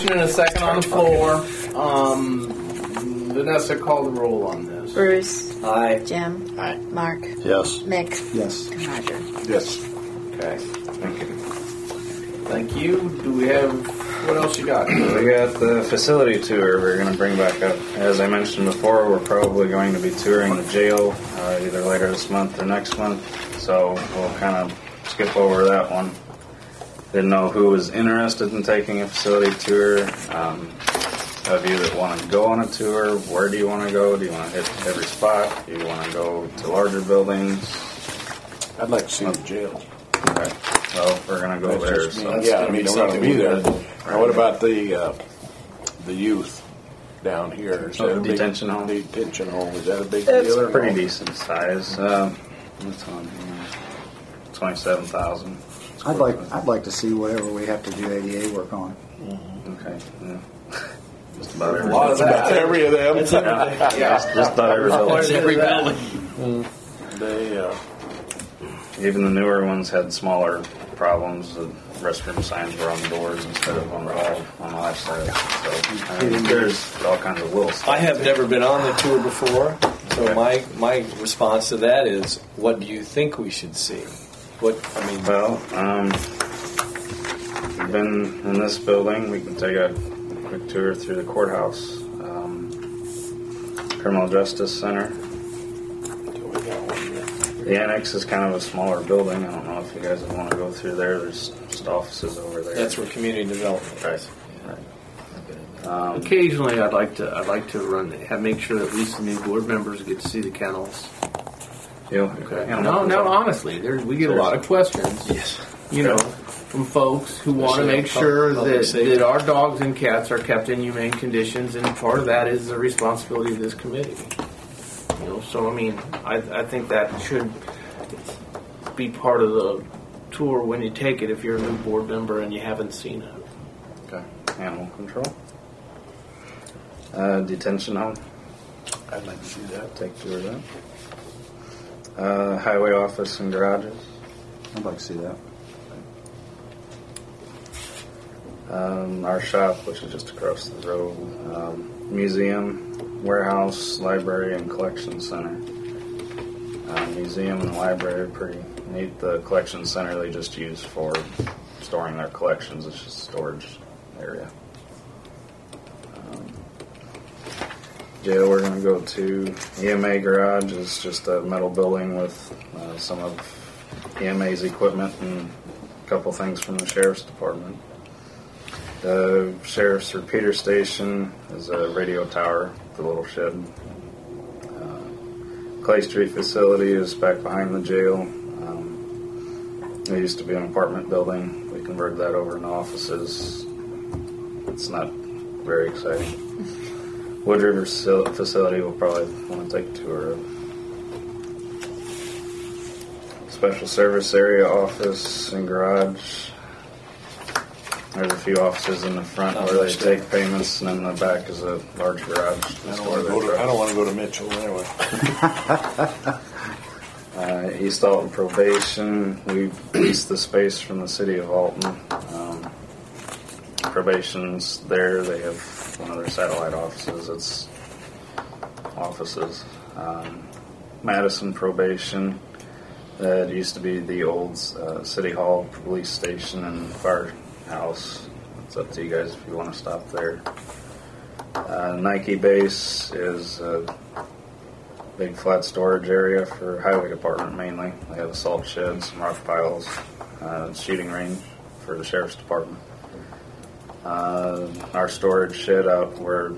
motion and a second on the floor. Vanessa, call the roll on this. Bruce. Aye. Jim. Aye. Mark. Yes. Mick. Yes. And Roger. Yes. Okay. Thank you. Thank you. Do we have, what else you got? We got the facility tour we're going to bring back up. As I mentioned before, we're probably going to be touring the jail either later this month or next month. So we'll kind of skip over that one. Didn't know who was interested in taking a facility tour. Of you that want to go on a tour, where do you want to go? Do you want to hit every spot? Do you want to go to larger buildings? I'd like to see the jail. Okay. Well, we're going to go there. So Yeah, I mean, we're going to be there. Right. Now, what about the youth down here? Is that a big detention home? Detention home. Is that a big It's deal? Or pretty no? decent size. What's on here? 27,000. I'd like to see whatever we have to do ADA work on. Okay. Yeah. Just about every. A lot of that. Every of them. Yeah, just about every building. Every building. They, Even the newer ones had smaller problems. The restroom signs were on the doors instead of on the wall on the left side. So there's all kinds of little stuff. I have never been on the tour before, so my response to that is, what do you think we should see? Well, we've been in this building. We can take a quick tour through the courthouse, criminal justice center. The annex is kind of a smaller building. I don't know if you guys would want to go through there. There's just offices over there. That's where community development is. Right. Occasionally, I'd like to make sure that at least the new board members get to see the kennels. Okay. No, honestly, we get a lot of questions. Yes. From folks who want to make sure that our dogs and cats are kept in humane conditions, and part of that is the responsibility of this committee. So I mean, I think that should be part of the tour when you take it if you're a new board member and you haven't seen it. Okay. Animal control. Detention home. I'd like to see that. Take a tour of that. Highway office and garages. I'd like to see that. Our shop, which is just across the road. Museum, warehouse, library, and collection center. Museum and library are pretty neat. The collection center they just use for storing their collections. It's just a storage area. Jail we're going to go to. EMA garage is just a metal building with some of EMA's equipment and a couple things from the sheriff's department. The sheriff's repeater station is a radio tower, the little shed. Clay Street facility is back behind the jail. It used to be an apartment building. We converted that over into offices. It's not very exciting. Wood River facility we'll probably want to take a tour of. Special service area office and garage. There's a few offices in the front where they take payments, and then in the back is a large garage. I don't want to go to Mitchell anyway. East Alton probation. We leased the space from the city of Alton. Probation's there. They have one of their satellite offices. It's offices. Madison probation. That used to be the old city hall, police station, and firehouse. It's up to you guys if you want to stop there. Nike base is a big flat storage area for highway department mainly. They have a salt shed, some rock piles, shooting range for the sheriff's department. Our storage shed out where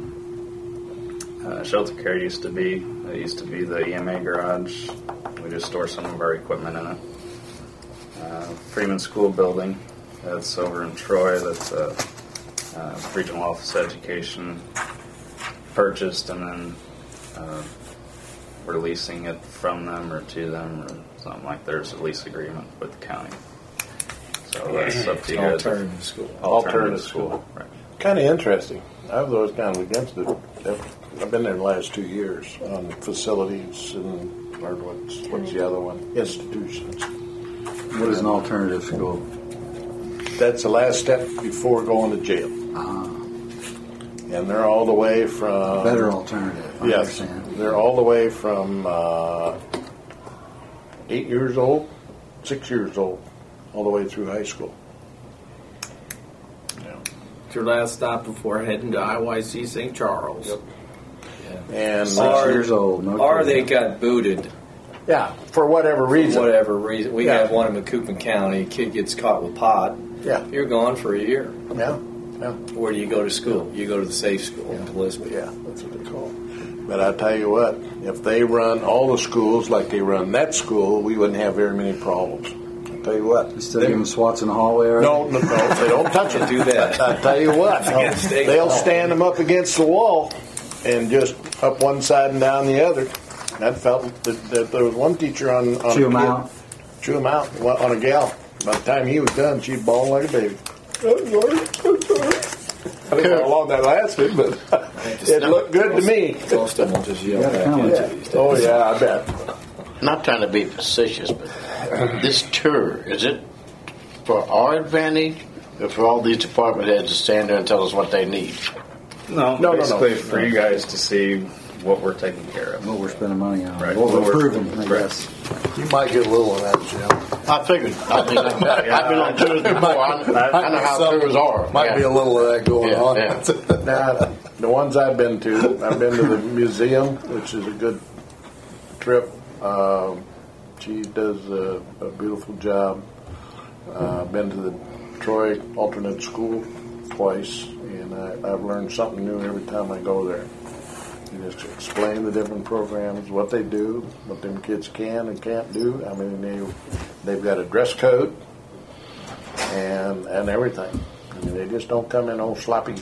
shelter care used to be. It used to be the EMA garage. We just store some of our equipment in it. Freeman School Building. That's over in Troy. That's Regional Office Education purchased, and then we're leasing it from them or to them or something like. There's a lease agreement with the county. So that's up to you guys. Alternative school. Alternative school. Right. Kind of interesting. I was always kind of against it. I've been there the last 2 years on facilities and or what's the other one? Institutions. What is an alternative school? That's the last step before going to jail. And they're all the way from Better alternative. I Yes, understand. they're all the way from 8 years old, 6 years old, all the way through high school. It's your last stop before heading to IYC St. Charles. Yep. And 6 years old. No Or they kidding. got booted yeah, for whatever for reason. whatever reason. We Yeah. had one in Macoupin County. A kid gets caught with pot. Yeah, You're gone for a year. yeah, yeah, Where do you go to school? You go to the safe school in Gillespie. yeah. That's what they call it. But I tell you what, if they run all the schools like they run that school, we wouldn't have very many problems. I tell you what. You still giving swats in the hallway? Already? No, they don't touch it. Do that. I tell you what, against state they'll law. stand them up against the wall and just up one side and down the other. That felt that there was one teacher on Chew a 'em kid, out. chew him out on a gal. By the time he was done, she'd bawl like a baby. I don't know how long that lasted, but it looked good to me. Most of them will just yell Yeah, back come on. into these days. Oh yeah, I bet. Not trying to be facetious, but this tour, is it for our advantage or for all these department heads to stand there and tell us what they need? No, basically for you guys to see what we're taking care of. What we're spending money on. Right. What we're What we're- proving, I right. guess. You might get a little of that, Jim. I figured. I've been on tours before. I know how tours are. Might be a little of that going Yeah, on. yeah. Now, the ones I've been to the museum, which is a good trip. She does a beautiful job. Been to the Troy alternate school twice, and I've learned something new every time I go there. You just explain the different programs, what they do, what them kids can and can't do. I mean, they've got a dress code and everything. I mean, they just don't come in old sloppy,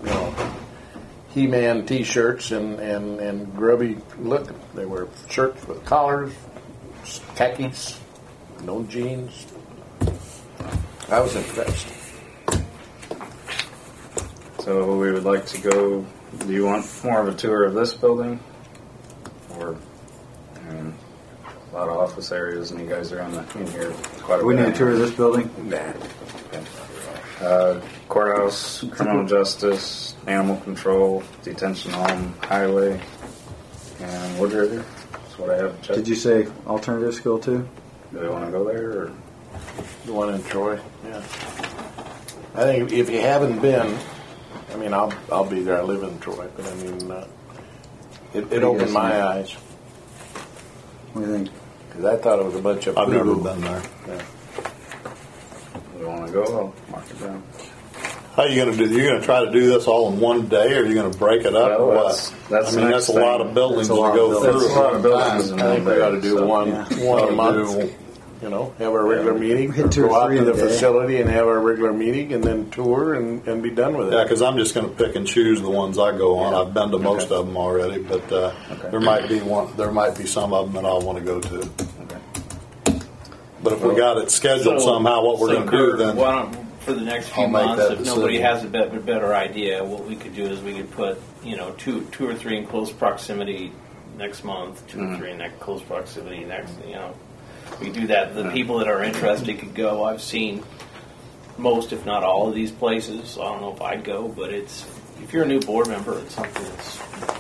He-Man T-shirts and grubby look. They wear shirts with collars, khakis, no jeans. I was impressed. So we would like to go. Do you want more of a tour of this building, or a lot of office areas, and you guys are in here quite a We bit. need a tour of this building. Courthouse, criminal justice, animal control, detention home, highway, and Wood River. That's what I have checked. Did you say alternative school too? Do they want to go there? Or? The one in Troy, yeah. I think if you haven't been, I mean, I'll be there. I live in Troy, but I mean, it opened my eyes What do you think? because I thought it was a bunch of. I've never boo-boo. been there. Yeah. Do they want to go? I'll mark it down. How are you going to do? You're going to try to do this all in one day, or are you going to break it up, or Well, what? that's I mean, the that's next a lot thing. of buildings to That's a lot of go buildings. through. That's a lot of buildings. I think we ought to do one Yeah. a month. do- Have our regular meeting, Hit 2 or go out 3 to in the a day. facility and have our regular meeting, and then tour and be done with it. Yeah, because I'm just going to pick and choose the ones I go on. I've been to most of them already, but there might be one. There might be some of them that I want to go to. Okay. But if we got it scheduled somehow, what we're going to do Kurt, then? why don't, for the next few I'll make months, that if nobody decision. has a better idea, what we could do is we could put two or three in close proximity next month, 2 or 3 in that close proximity next. We do that. The people that are interested could go. I've seen most, if not all, of these places. I don't know if I'd go, but if you're a new board member, it's something that's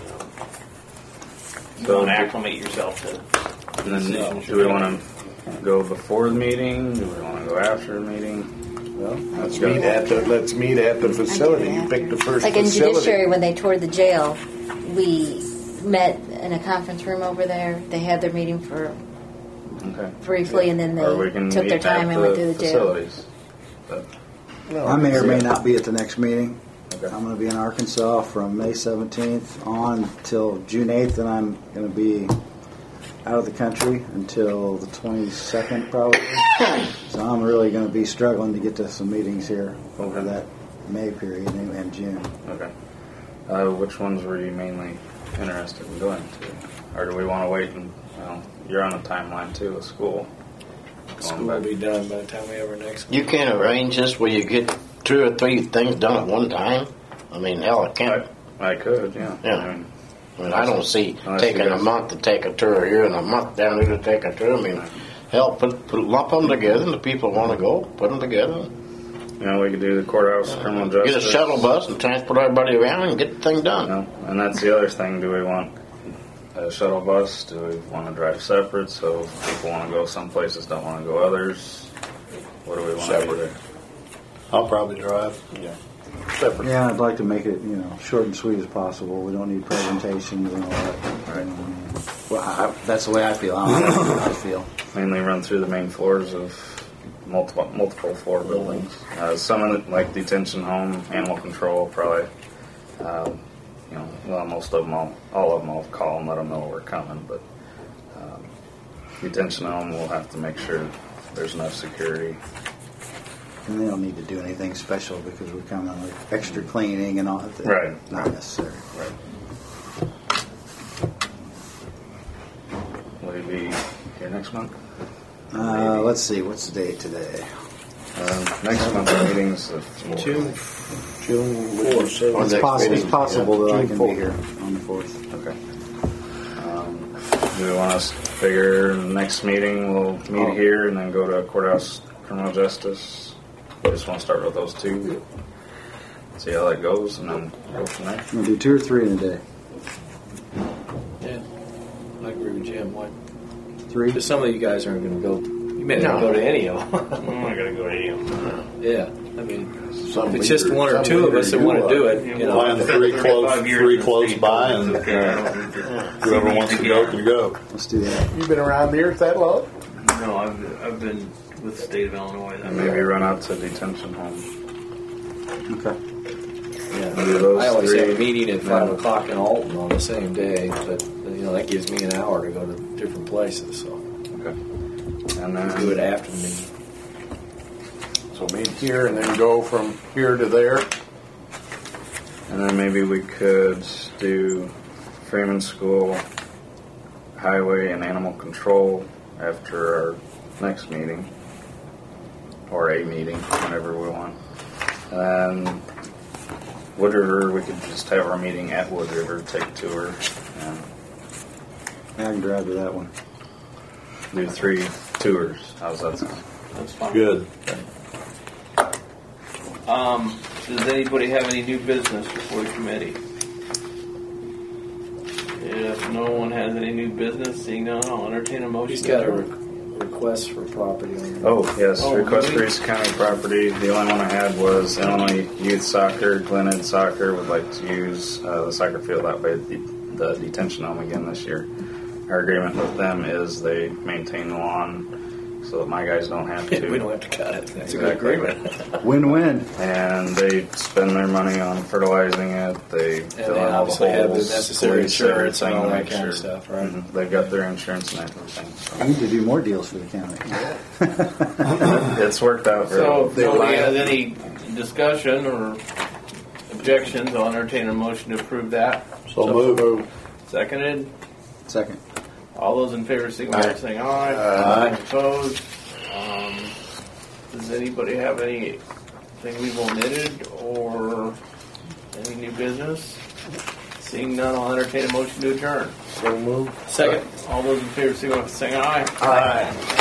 you want to acclimate yourself to. And then, do we want to go before the meeting? Do we want to go after the meeting? Well, let's meet at the facility. You pick the first Like in facility. judiciary, when they toured the jail, we met in a conference room over there. They had their meeting for Okay. briefly, and then Or we they can took their meet time at and went through the jail. facilities. No, I may or may not be at the next meeting. Okay. I'm going to be in Arkansas from May 17th on till June 8th, and I'm going to be out of the country until the 22nd, probably. So I'm really going to be struggling to get to some meetings here over Okay. that May period and June. Okay. Which ones were you mainly interested in going to? Or do we want to wait and, you're on a timeline too with school. School will be done by the time we have our next. You can't arrange this where you get 2 or 3 things done at one time. I mean, hell, I can't. I could, yeah. Yeah. I mean, I don't see Unless taking you a guys- month to take a tour here and a month down here to take a tour. I mean, hell, lump them together, and the people want to go, put them together. we could do the courthouse, criminal justice. Get a shuttle bus and transport everybody around and get the thing done. And that's the other thing. Do we want a shuttle bus? Do we want to drive separate? So if people want to go some places, don't want to go others. What do we want to do there? I'll probably drive. Yeah. Separate. Yeah, I'd like to make it, short and sweet as possible. We don't need presentations and all that. Right. Well, that's the way I feel. I don't know how I feel. Mainly run through the main floors of multiple floor buildings. Some of it, like detention home, animal control, probably. Most of them, all of them, I'll call and let them know we're coming. But detention home, we'll have to make sure there's enough security. And they don't need to do anything special because we're coming with extra cleaning and all that. Right. Not necessary. Right. Will you be here next month? Let's see. What's the date today? Next month's meeting's June 4th. It's possible that I June can be 4th. here on the 4th. Okay. Do we want us to figure next meeting we'll meet here and then go to courthouse criminal justice? We just want to start with those two. See how that goes and then go from there. We'll do 2 or 3 in a day. Yeah, I agree with Jim. Why? 3? Because some of you guys aren't going to go. You may not go to any of them. I'm not gonna go to you. Yeah, I mean, Some if it's just leaders- one or some two of us leaders that want to do it, Plan 3 close by, and whoever wants to go can go. Let's do that. You been around here that long? No, I've been with the state of Illinois. And maybe run out to detention home. Okay. Yeah, Do those I always three. have a meeting at 5 o'clock in Alton on the same day, but that gives me an hour to go to different places. So Okay. And then do it after the meeting. So meet here and then go from here to there. And then maybe we could do Freeman School, Highway, and Animal Control after our next meeting. Or a meeting, whenever we want. And then Wood River, we could just have our meeting at Wood River, take a tour, and I can drive to that one. do 3 tours. How's that sound? That's fine. Good. Does anybody have any new business before the committee? If no one has any new business, seeing none, I'll entertain a motion. He's got a request for property on Oh, yes, Oh, request really? for East County property. The only one I had was Illinois Youth Soccer. Glenhead Soccer would like to use the soccer field out by the detention home again this year. Our agreement with them is they maintain the lawn so that my guys don't have to. We don't have to cut it. That's a good Exactly. agreement. Win-win. And they spend their money on fertilizing it. They And fill they in all the obviously have the holes, necessary police insurance and everything all to that make kind of sure. stuff, right? Mhm. They've got their insurance and everything. So. I need to do more deals for the county. It's worked out very So well. if nobody has any discussion or objections, I'll entertain a motion to approve that. So move. Seconded. Second. All those in favor signify by saying aye. Aye. Opposed? Does anybody have anything we've omitted or any new business? Seeing none, I'll entertain a motion to adjourn. So move. Second. All those in favor signify by saying aye. Aye.